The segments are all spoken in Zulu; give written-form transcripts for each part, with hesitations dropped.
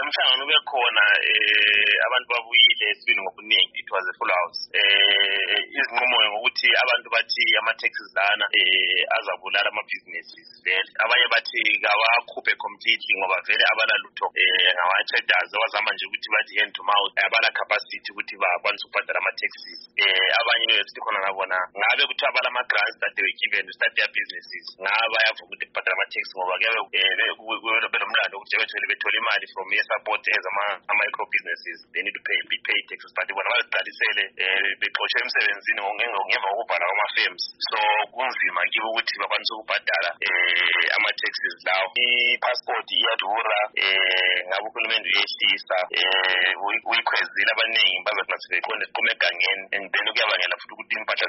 umhlangano bekhona abantu babuyile sibili ngobuningi. It was a full house. Izinqumo ngokuthi abantu bathi ama-taxes lana azabulala ama-businesses vele. Abanye bathi kawakhuphe completely ngoba vele abalalutho ngama-traders wazama nje ukuthi bathi hand to mouth abala capacity ukuthi bakwanise ukubhadala ama-taxes. Abanye sithi khona ngabona ngabe kuthi abala ama-grants that they were given to start their businesses ngaba yavuma ukuthi kubhadala ama-tax ngoba kuyabe benomlando ukuthi bethola imali from support as ama-micro businesses. They need to be paid taxes but bona baziqalisele bexoshe emsebenzini ngemva kokubhala kwama-firms. So kunzima kibo ukuthi bakwanise ukubhadala ama-taxes lawo. I-passport iyadura ngabe uhulumende uyehlisa uyikhwezile abaningi bazothi beqonde siqume egangeni and then kuyabangela futhi ukuthi impahla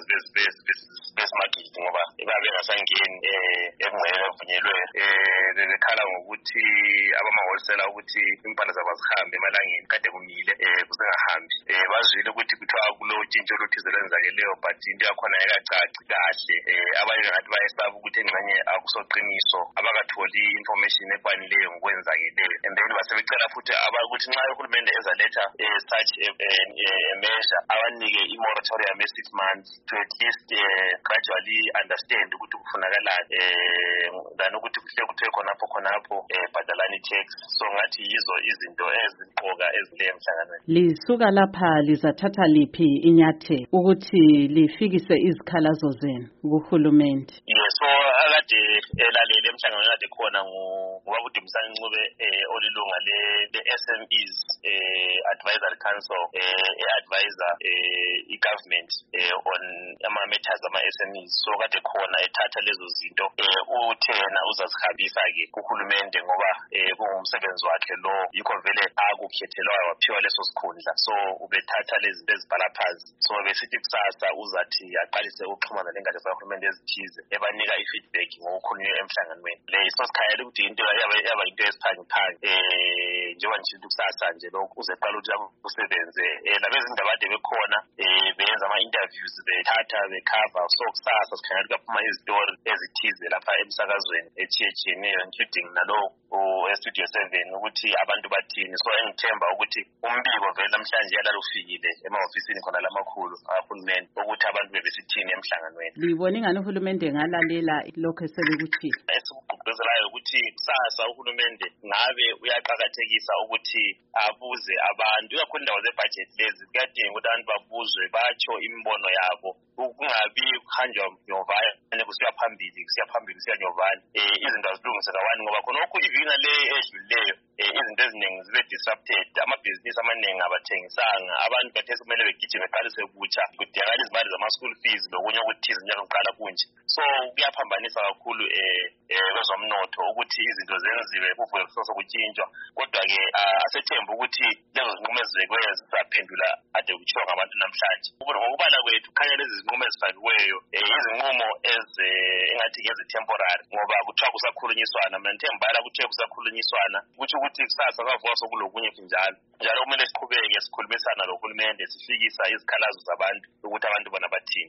besimakhithi ngoba babe ngasangeni emngcele evunyelwe bebekhala ngokuthi abama-wholesale ukuthi impahla zabo zihambe emalangeni kade kumile kusengahambi. Bazwile ukuthi kuthiwa kulo tshintsho oluthize lwenzakeleyo but into yakhona ayikacaci kahle. Abanye ngathi bayesaba ukuthi engxenye akusoqiniso abakatholi information efaneleyo ngokwenzakeleyo and then basebecela futhi ukuthi nxa uhulumende ezaletha such a measure abanike i-moratorium ye 6 months to at least gradually understand ukuthi kufunakalani than ukuthi kuhle kuthiwe khonapho bhadalani tax. So ngathi yizo izinto eziqoka ezileyo emhlanganweni. Lisuka lapha lizathatha liphi inyathelo ukuthi lifikise izikhalazo zenu kuhulumende? Yes, so akade elalele emhlanganweni kade khona ngubabudumisa Ncube olilunga le-SMEs Advisory Council e-advisor i-government on ama-matters ama-SMEs. So kade khona ethatha lezo zinto uthena uzazihambisa-ke kuhulumende ngoba kungumsebenzi wakhe lo yikho vele akukhethelwayo waphiwa leso sikhundla. So ubethatha lezi zinto ezibhala phansi. So besithi kusasa uzathi aqalise ukuxhumana nengatsha zikahulumende ezithize ebanika i-feedback ngokukhulunywe emhlanganweni. So sikhayela ukuthi into yaba into esiphangiphangi njengoba nje kusasa nje lokhu uzeqala ukuthi usebenze labezindaba ade bekhona benza ama-interviews bethatha bekhava. So kusasa sikhangela ukuthi kaphuma izitori ezithize lapha emsakazweni ethiyeneyo including nalo Studio 7 ukuthi abantu bathini. So engithemba ukuthi umbiko vele namhlanje yalalo ufikile emahofisini khona lamakhulu ahulumende ukuthi abantu bebesithini emhlanganweni. Libona ingane uhulumende ngalalela lokho esebekuthi esikuqhubezelayo ukuthi kusasa uhulumende ngabe uyaqhakathekisa ukuthi abuze abantu ikakhulu indawo ze-budget lezi kuyadinga ukuthi abantu babuzwe batsho imibono yabo kungabi kuhanjwa nyovane kusiya phambili kusiya nyovane. Izinto azilungise kawani ngoba khonokho ivina le edlulileyo izinto eziningi zibe disrupted. Amabhizinisi amaningi abathengisanga abantu bathe kumele begijime beqalise kutsha kudingakala izimali zama-school fees lokunye okuthize njalo kuqala kunje. So kuyaphambanisa kakhulu kwezomnotho ukuthi izinto zenziwe kuvuke kusoso kutshintshwa kodwa-ke asethemba ukuthi lezo zinqumo ezibekiweyo zizaphendula ade kutshiwo ngabantu namhlanje. Ngokubala kwethu khanya lezi zinqumo ezifakiweyo izinqumo engathi ngezi-temporary ngoba kuthiwa kusakhulunyiswana. Mina ngithembala kuthiwe kusakhulunyiswana kutsho ukuthi kusasa kwavuka sokulokunye njalo kumele siqhubeke sikhulumisana lohulumende sifikisa izikhalazo zabantu ukuthi abantu bona bathini.